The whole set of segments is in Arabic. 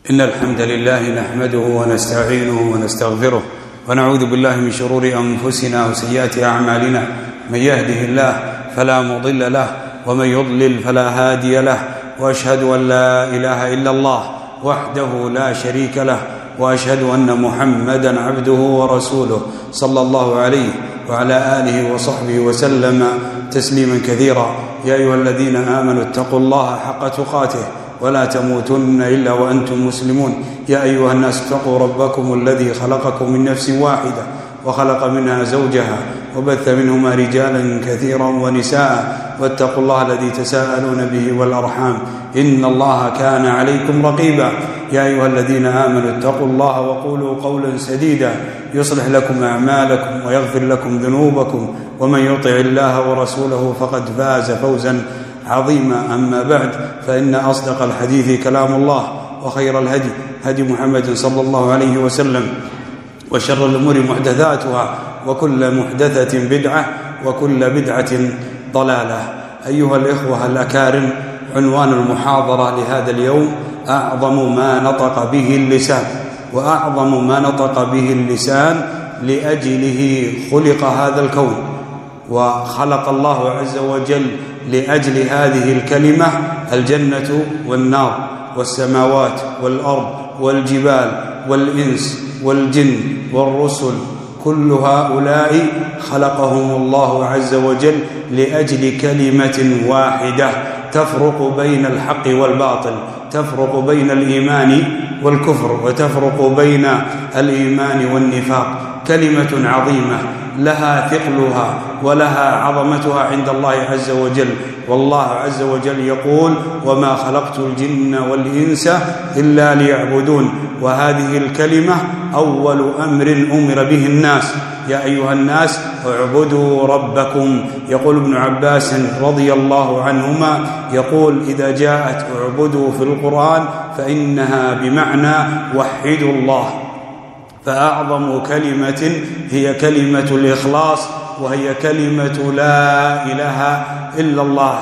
إن الحمد لله نحمده ونستعينه ونستغفره ونعوذ بالله من شرور أنفسنا وسيئات أعمالنا. من يهده الله فلا مضل له ومن يضلل فلا هادي له، وأشهد أن لا إله إلا الله وحده لا شريك له، وأشهد أن محمدا عبده ورسوله صلى الله عليه وعلى آله وصحبه وسلم تسليما كثيرا. يا أيها الذين آمنوا اتقوا الله حق تقاته ولا تموتن إلا وأنتم مسلمون. يا أيها الناس اتقوا ربكم الذي خلقكم من نفس واحدة وخلق منها زوجها وبث منهما رجالا كثيرا ونساء، واتقوا الله الذي تساءلون به والأرحام إن الله كان عليكم رقيبا. يا أيها الذين آمنوا اتقوا الله وقولوا قولا سديدا يصلح لكم أعمالكم ويغفر لكم ذنوبكم، ومن يطع الله ورسوله فقد فاز فوزا عظيما. أما بعد، فإن أصدق الحديث كلام الله، وخير الهدي هدي محمد صلى الله عليه وسلم، وشر الأمور محدثاتها، وكل محدثة بدعة، وكل بدعة ضلالة. أيها الإخوة الأكارم، عنوان المحاضرة لهذا اليوم: أعظم ما نطق به اللسان. وأعظم ما نطق به اللسان لأجله خلق هذا الكون، وخلق الله عز وجل لأجل هذه الكلمة الجنة والنار والسماوات والأرض والجبال والإنس والجن والرسل، كل هؤلاء خلقهم الله عز وجل لأجل كلمة واحدة تفرق بين الحق والباطل، تفرق بين الإيمان والكفر، وتفرق بين الإيمان والنفاق. كلمة عظيمة لها ثقلها ولها عظمتها عند الله عز وجل. والله عز وجل يقول: وما خلقت الجن والإنس إلا ليعبدون. وهذه الكلمة أول أمر أمر به الناس: يا أيها الناس اعبدوا ربكم. يقول ابن عباس رضي الله عنهما، يقول: إذا جاءت اعبدوا في القرآن فإنها بمعنى وحدوا الله. فأعظم كلمة هي كلمة الإخلاص، وهي كلمة لا إله إلا الله.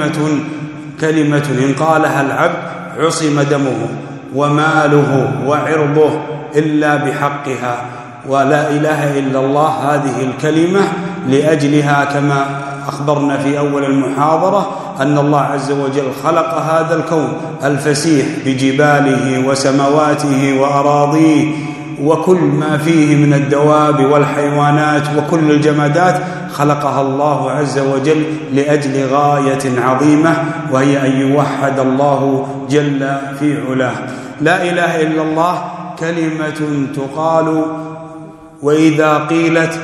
كلمة إن قالها العبد عصم دمه وماله وعرضه إلا بحقها. ولا إله إلا الله هذه الكلمة لأجلها، كما أخبرنا في أول المحاضرة، أن الله عز وجل خلق هذا الكون الفسيح بجباله وسماواته وأراضيه وكل ما فيه من الدواب والحيوانات وكل الجمادات، خلقها الله عز وجل لأجل غاية عظيمة، وهي أن يوحد الله جل في علاه. لا إله إلا الله كلمة تقال، وإذا قيلت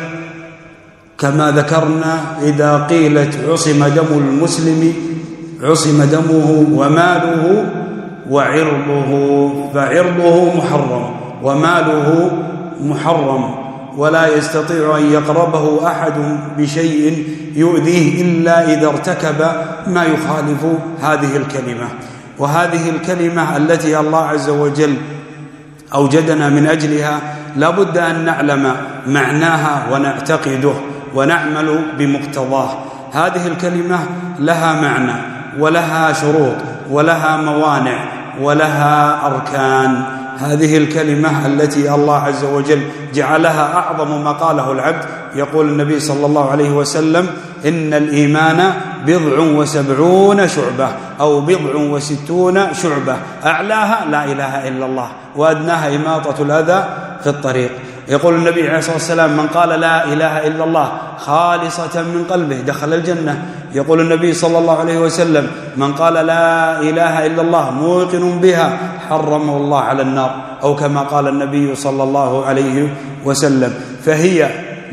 كما ذكرنا، إذا قيلت عصم دم المسلم عصم دمه وماله وعرضه، فعرضه محرم وماله محرم، ولا يستطيع أن يقربه أحد بشيء يؤذيه إلا إذا ارتكب ما يخالف هذه الكلمة. وهذه الكلمة التي الله عز وجل أوجدنا من أجلها لا بد أن نعلم معناها ونعتقده ونعمل بمقتضاه. هذه الكلمة لها معنى ولها شروط ولها موانع ولها أركان. هذه الكلمة التي الله عز وجل جعلها أعظم ما قاله العبد. يقول النبي صلى الله عليه وسلم: إن الإيمان 70 شعبة أو 60 شعبة، أعلاها لا إله إلا الله، وأدناها إماطة الأذى في الطريق. يقول النبي عليه الصلاة والسلام: من قال لا إله إلا الله خالصة من قلبه دخل الجنة. يقول النبي صلى الله عليه وسلم: من قال لا إله إلا الله موقن بها حرمه الله على النار، أو كما قال النبي صلى الله عليه وسلم. فهي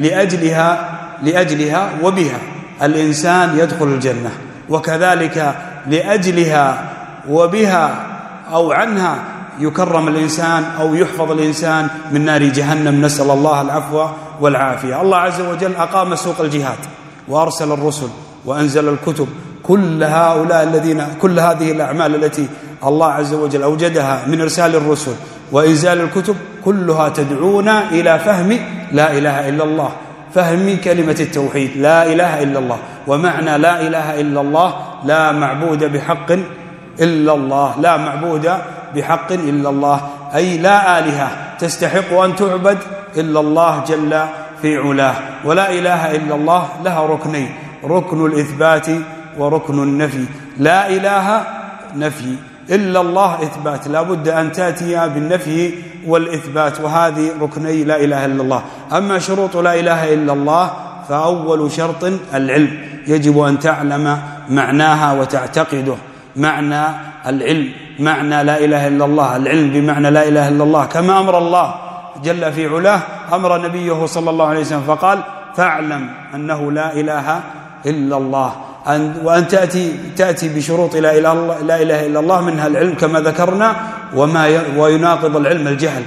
لأجلها وبها الإنسان يدخل الجنة، وكذلك لأجلها وبها أو عنها يكرم الإنسان أو يحفظ الإنسان من نار جهنم، نسأل الله العفو والعافية. الله عز وجل أقام سوق الجهاد وأرسل الرسل وأنزل الكتب. كل هذه الأعمال التي الله عز وجل أوجدها من إرسال الرسل وإنزال الكتب كلها تدعونا إلى فهم لا إله إلا الله، فهم كلمة التوحيد لا إله إلا الله. ومعنى لا إله إلا الله: لا معبود بحق إلا الله، لا معبود بحق إلا الله، أي لا آلهة تستحق أن تعبد إلا الله جل في علاه. ولا إله إلا الله لها ركنين، ركن الإثبات وركن النفي. لا إله نفي، إلا الله إثبات، لا بد أن تأتي بالنفي والإثبات، وهذه ركني لا إله إلا الله. أما شروط لا إله إلا الله فأول شرط العلم، يجب أن تعلم معناها وتعتقده، معنى العلم، معنى لا إله إلا الله، العلم بمعنى لا إله إلا الله، كما أمر الله جل في علاه أمر نبيه صلى الله عليه وسلم فقال فاعلم أنه لا إله إلا الله. وأن تأتي بشروط لا إله إلا الله، منها العلم كما ذكرنا، ويناقض العلم الجهل.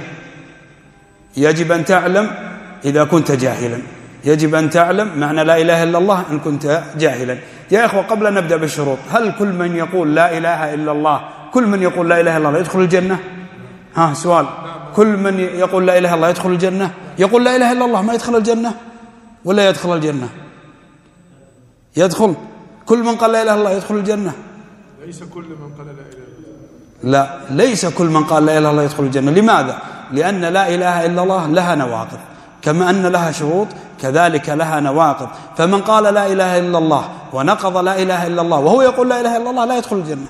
يجب أن تعلم إذا كنت جاهلا، يجب أن تعلم معنى لا إله إلا الله إن كنت جاهلا. يا إخوة، قبل أن نبدأ بالشروط، هل كل من يقول لا إله إلا الله، كل من يقول لا إله إلا الله يدخل الجنة؟ سؤال، كل من يقول لا إله إلا الله يدخل الجنة؟ يقول لا إله إلا الله ما يدخل الجنة ولا يدخل الجنة؟ يدخل. كل من قال لا إله إلا الله يدخل الجنة؟ ليس كل من قال لا إله إلا الله. لا، ليس كل من قال لا إله إلا الله يدخل الجنة. لماذا؟ لأن لا إله إلا الله لها نواقض، كما أن لها شروط كذلك لها نواقض. فمن قال لا إله إلا الله ونقض لا إله إلا الله وهو يقول لا إله إلا الله لا يدخل الجنة.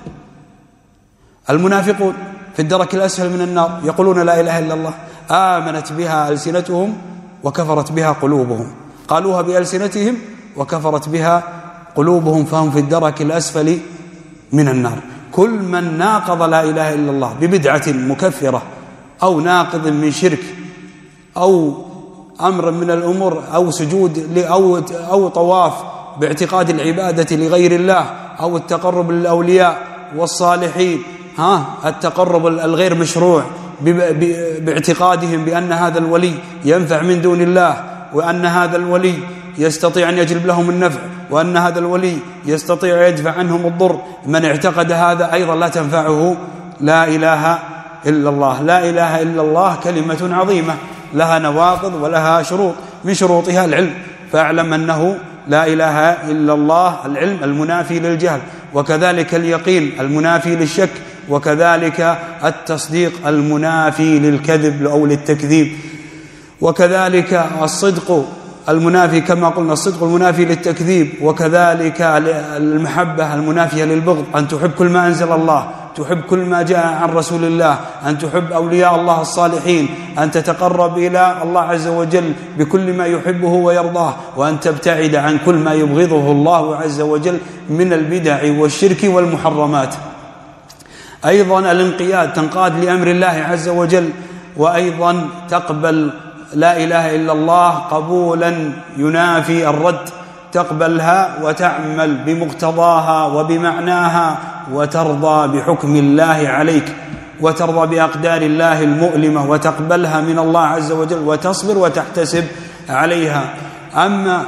المنافقون في الدرك الأسفل من النار يقولون لا إله إلا الله، آمنت بها ألسنتهم وكفرت بها قلوبهم، قالوها بألسنتهم وكفرت بها قلوبهم، فهم في الدرك الأسفل من النار. كل من ناقض لا إله إلا الله ببدعة مكفرة أو ناقض من شرك أو أمر من الأمور أو سجود أو طواف باعتقاد العبادة لغير الله أو التقرب للأولياء والصالحين، التقرب الغير مشروع باعتقادهم بأن هذا الولي ينفع من دون الله، وأن هذا الولي يستطيع أن يجلب لهم النفع، وأن هذا الولي يستطيع أن يدفع عنهم الضر. من اعتقد هذا أيضا لا تنفعه لا إله إلا الله. لا إله إلا الله كلمة عظيمة لها نواقض ولها شروط، من شروطها العلم، فاعلم أنه لا إله إلا الله، العلم المنافي للجهل، وكذلك اليقين المنافي للشك، وكذلك التصديق المنافي للكذب أو للتكذيب، وكذلك الصدق المنافي كما قلنا، الصدق المنافي للتكذيب، وكذلك المحبة المنافية للبغض، أن تحب كل ما أنزل الله، تحب كل ما جاء عن رسول الله، أن تحب أولياء الله الصالحين، أن تتقرب إلى الله عز وجل بكل ما يحبه ويرضاه، وأن تبتعد عن كل ما يبغضه الله عز وجل من البدع والشرك والمحرمات. أيضا الانقياد، تنقاد لأمر الله عز وجل، وأيضا تقبل لا إله إلا الله قبولا ينافي الرد، تقبلها وتعمل بمقتضاها وبمعناها، وترضى بحكم الله عليك، وترضى بأقدار الله المؤلمة، وتقبلها من الله عز وجل، وتصبر وتحتسب عليها. أما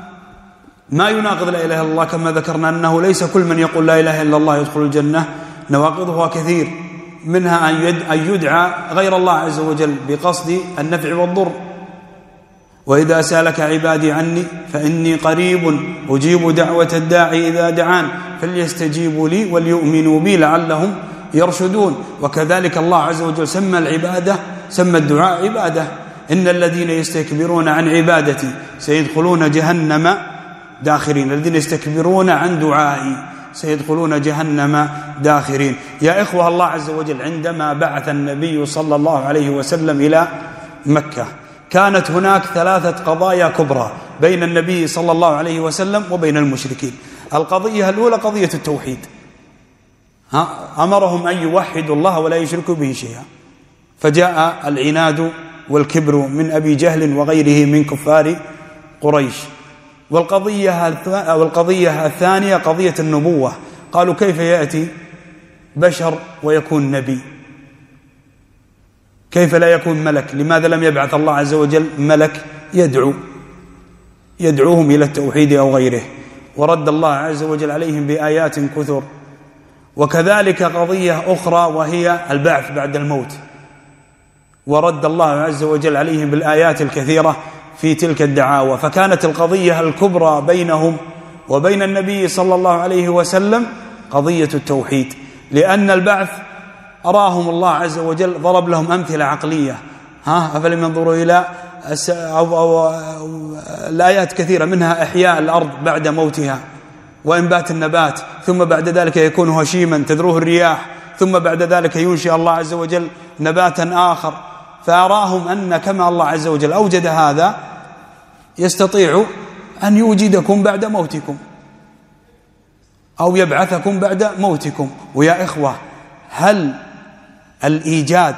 ما يناقض لا إله إلا الله كما ذكرنا أنه ليس كل من يقول لا إله إلا الله يدخل الجنة، نواقضها كثير، منها أن يدعى غير الله عز وجل بقصد النفع والضر. وإذا سألك عبادي عني فإني قريب أجيب دعوة الداعي إذا دعان فليستجيبوا لي وليؤمنوا بي لعلهم يرشدون. وكذلك الله عز وجل سمى الدعاء عبادة، إن الذين يستكبرون عن عبادتي سيدخلون جهنم داخرين، الذين يستكبرون عن دعائي سيدخلون جهنم داخرين. يا إخوة، الله عز وجل عندما بعث النبي صلى الله عليه وسلم إلى مكة كانت هناك 3 قضايا كبرى بين النبي صلى الله عليه وسلم وبين المشركين. القضية الأولى قضية التوحيد، أمرهم أن يوحدوا الله ولا يشركوا به شيئا، فجاء العناد والكبر من أبي جهل وغيره من كفار قريش. والقضية الثانية قضية النبوة، قالوا كيف يأتي بشر ويكون نبي؟ كيف لا يكون ملك؟ لماذا لم يبعث الله عز وجل ملك يدعوهم إلى التوحيد أو غيره؟ ورد الله عز وجل عليهم بآيات كثر. وكذلك قضية أخرى وهي البعث بعد الموت، ورد الله عز وجل عليهم بالآيات الكثيرة في تلك الدعاوى. فكانت القضية الكبرى بينهم وبين النبي صلى الله عليه وسلم قضية التوحيد. لأن البعث أراهم الله عز وجل، ضرب لهم أمثلة عقلية. أفلم ينظروا إلى أو الآيات كثيرة، منها إحياء الأرض بعد موتها وإنبات النبات، ثم بعد ذلك يكون هشيما تذروه الرياح، ثم بعد ذلك ينشئ الله عز وجل نباتا آخر. فأراهم أن كما الله عز وجل أوجد هذا يستطيع أن يوجدكم بعد موتكم أو يبعثكم بعد موتكم. ويا إخوة، هل الإيجاد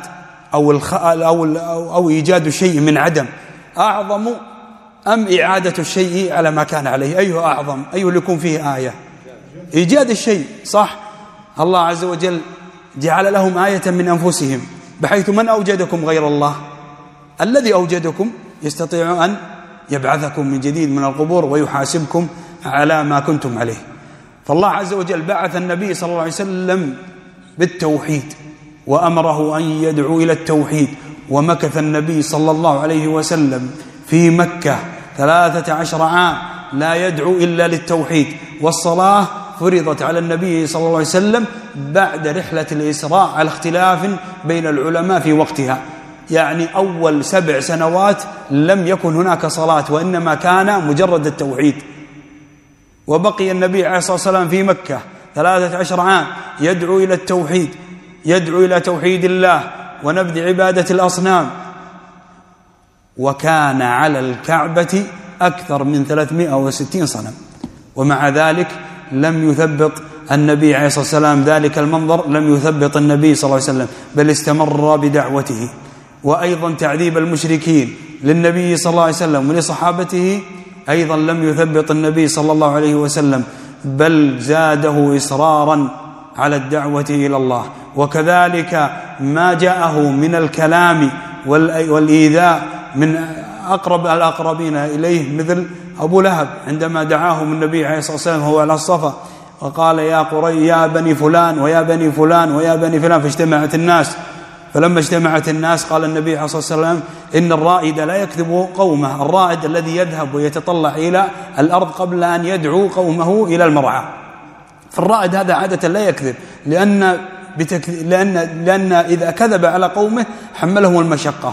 أو إيجاد شيء من عدم أعظم أم إعادة الشيء على ما كان عليه؟ أيه أعظم؟ أيه اللي يكون فيه آية؟ إيجاد الشيء، صح؟ الله عز وجل جعل لهم آية من أنفسهم، بحيث من أوجدكم غير الله؟ الذي أوجدكم يستطيع أن يبعثكم من جديد من القبور ويحاسبكم على ما كنتم عليه. فالله عز وجل بعث النبي صلى الله عليه وسلم بالتوحيد وأمره أن يدعو إلى التوحيد، ومكث النبي صلى الله عليه وسلم في مكة 13 عام لا يدعو إلا للتوحيد. والصلاة فرضت على النبي صلى الله عليه وسلم بعد رحلة الإسراء على اختلاف بين العلماء في وقتها، يعني أول 7 سنوات لم يكن هناك صلاة، وإنما كان مجرد التوحيد. وبقي النبي عليه الصلاة والسلام في مكة 13 عام يدعو إلى التوحيد، يدعو إلى توحيد الله ونبذ عبادة الأصنام. وكان على الكعبة أكثر من 360 صنم، ومع ذلك لم يثبط النبي عليه الصلاة والسلام ذلك المنظر، لم يثبط النبي صلى الله عليه وسلم، بل استمر بدعوته. وأيضا تعذيب المشركين للنبي صلى الله عليه وسلم ولصحابته أيضا لم يثبط النبي صلى الله عليه وسلم، بل زاده إصرارا على الدعوة إلى الله. وكذلك ما جاءه من الكلام والإيذاء من أقرب الأقربين إليه، مثل أبو لهب عندما دعاهم النبي عليه الصلاة والسلام هو على الصفا وقال يا بني فلان ويا بني فلان ويا بني فلان، فاجتمعت الناس. فلما اجتمعت الناس قال النبي عليه الصلاة والسلام إن الرائد لا يكذب قومه، الرائد الذي يذهب ويتطلع إلى الأرض قبل أن يدعو قومه إلى المرعى. فالرائد هذا عادة لا يكذب، لأن إذا كذب على قومه حملهم المشقة،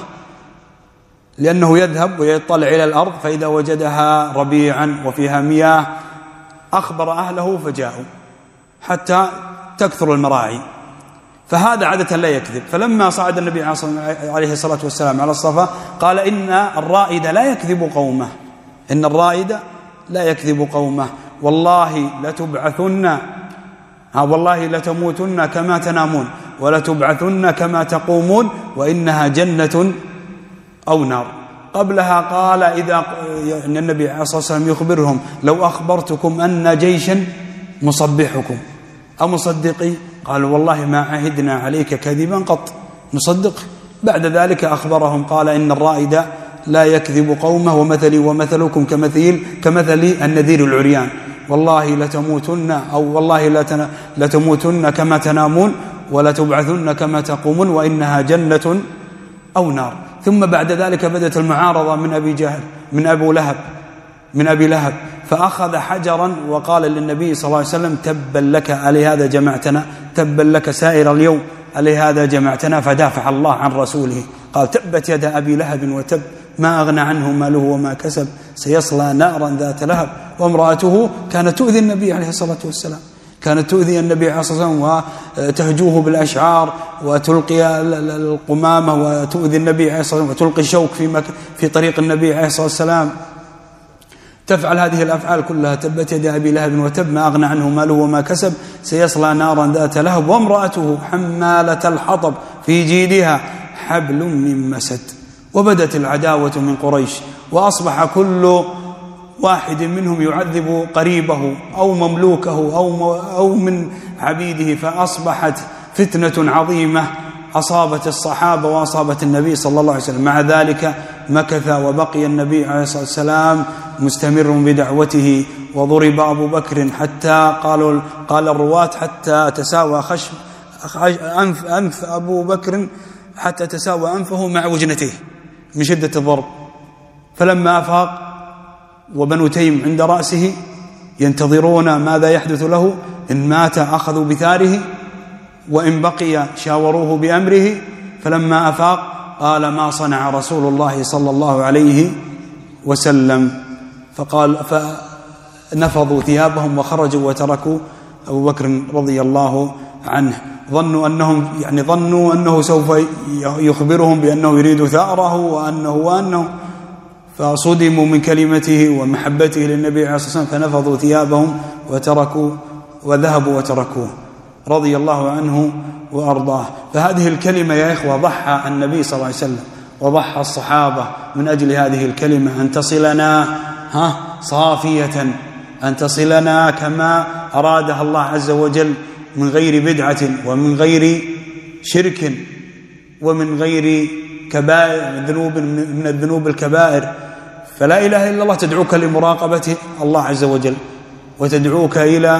لأنه يذهب ويطلع إلى الأرض فإذا وجدها ربيعا وفيها مياه أخبر أهله فجاءوا حتى تكثر المراعي، فهذا عادة لا يكذب. فلما صعد النبي عليه الصلاة والسلام على الصفا قال إن الرائد لا يكذب قومه، إن الرائد لا يكذب قومه، والله لتبعثن والله لتموتن كما تنامون ولتبعثن كما تقومون وإنها جنة أو نار. قبلها قال إن النبي عليه الصلاة والسلام يخبرهم لو أخبرتكم أن جيشا مصبحكم أمصدقي؟ قالوا والله ما عهدنا عليك كذبا قط، نصدق. بعد ذلك أخبرهم قال إن الرائد لا يكذب قومه ومثلي ومثلكم كمثل النذير العريان، والله لتموتن أو والله لتموتن كما تنامون ولتبعثن كما تقومون وإنها جنة أو نار. ثم بعد ذلك بدأت المعارضة من أبي جهل من أبي لهب، فأخذ حجرا وقال للنبي صلى الله عليه وسلم تبا لك علي هذا جمعتنا، تبا لك سائر اليوم علي هذا جمعتنا، فدافع الله عن رسوله قال تبت يد أبي لهب وتب ما أغنى عنه ماله وما كسب سيصلى نارا ذات لهب. وامرأته كانت تؤذي النبي عليه الصلاة والسلام، كانت تؤذي النبي عليه الصلاة والسلام وتهجوه بالأشعار وتلقي القمامة وتؤذي النبي عليه الصلاة والسلام وتلقي الشوك في طريق النبي عليه الصلاة والسلام، تفعل هذه الأفعال كلها. تبت يد أبي لهب وتب ما أغنى عنه ماله وما كسب سيصلى نارا ذات لهب. وامرأته حمالة الحطب في جيدها حبل من مسد. وبدت العداوة من قريش، وأصبح كل واحد منهم يعذب قريبه أو مملوكه أو من عبيده، فأصبحت فتنة عظيمة أصابت الصحابة وأصابت النبي صلى الله عليه وسلم. مع ذلك مكث وبقي النبي عليه الصلاة والسلام مستمر بدعوته. وضرب أبو بكر حتى قال الرواة حتى تساوى أنف أبو بكر حتى تساوى أنفه مع وجنته من شدة الضرب. فلما أفاق وبنو تيم عند رأسه ينتظرون ماذا يحدث له، إن مات أخذوا بثاره وإن بقي شاوروه بأمره، فلما أفاق قال ما صنع رسول الله صلى الله عليه وسلم، فنفضوا ثيابهم وخرجوا وتركوا أبو بكر رضي الله عنه. ظنوا أنه سوف يخبرهم بأنه يريد ثأره وأنه فصدموا من كلمته ومحبته للنبي عليه الصلاة والسلام، فنفضوا ثيابهم وذهبوا وتركوه رضي الله عنه وأرضاه. فهذه الكلمة يا إخوة ضحى النبي صلى الله عليه وسلم وضحى الصحابة من أجل هذه الكلمة أن تصلنا صافية، أن تصلنا كما أرادها الله عز وجل، من غير بدعة ومن غير شرك ومن غير كبائر من الذنوب الكبائر. فلا إله إلا الله تدعوك لمراقبة الله عز وجل، وتدعوك إلى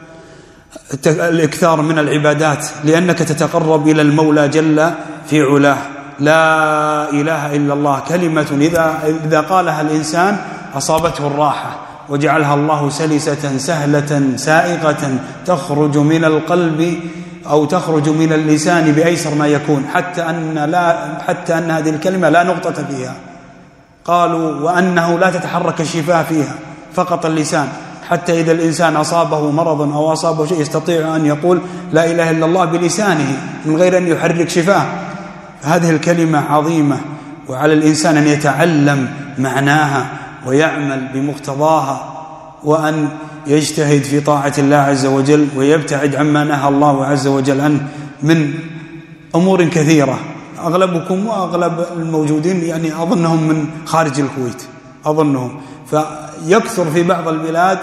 الإكثار من العبادات، لأنك تتقرب إلى المولى جل في علاه. لا إله إلا الله كلمة إذا قالها الإنسان أصابته الراحة، وجعلها الله سلسة سهلة سائغة تخرج من القلب أو تخرج من اللسان بأيسر ما يكون، حتى أن هذه الكلمة لا نقطة فيها. قالوا وأنه لا تتحرك الشفاه فيها، فقط اللسان، حتى إذا الإنسان أصابه مرض أو أصابه شيء يستطيع أن يقول لا إله إلا الله بلسانه من غير أن يحرك شفاه. هذه الكلمة عظيمة، وعلى الإنسان أن يتعلم معناها ويعمل بمقتضاها، وأن يجتهد في طاعة الله عز وجل، ويبتعد عما نهى الله عز وجل عنه من أمور كثيرة. أغلبكم وأغلب الموجودين أظنهم من خارج الكويت، أظنهم. فيكثر في بعض البلاد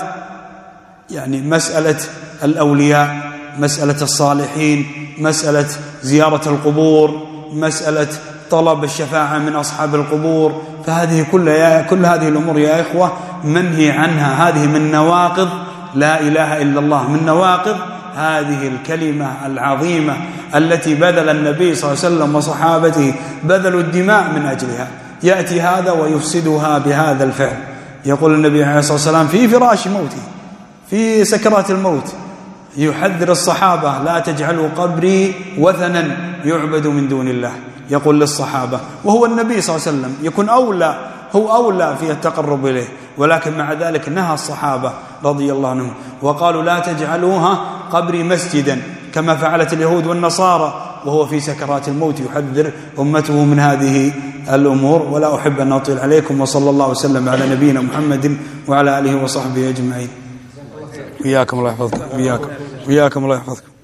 مسألة الأولياء، مسألة الصالحين، مسألة زيارة القبور، مسألة طلب الشفاعة من أصحاب القبور. فهذه كل هذه الأمور يا إخوة منهي عنها. هذه من نواقض لا إله إلا الله، من نواقض هذه الكلمة العظيمة التي بذل النبي صلى الله عليه وسلم وصحابته بذلوا الدماء من أجلها. يأتي هذا ويفسدها بهذا الفعل. يقول النبي عليه الصلاة والسلام في فراش موته، في سكرات الموت، يحذر الصحابة لا تجعلوا قبري وثنا يعبد من دون الله. يقول للصحابة، وهو النبي صلى الله عليه وسلم يكون أولى في التقرب إليه، ولكن مع ذلك نهى الصحابة رضي الله عنهم وقالوا لا تجعلوها قبري مسجدا كما فعلت اليهود والنصارى، وهو في سكرات الموت يحذر أمته من هذه الأمور. ولا أحب أن أطيل عليكم، وصلى الله وسلم على نبينا محمد وعلى آله وصحبه أجمعين. وياكم الله يحفظكم. وياكم الله يحفظكم.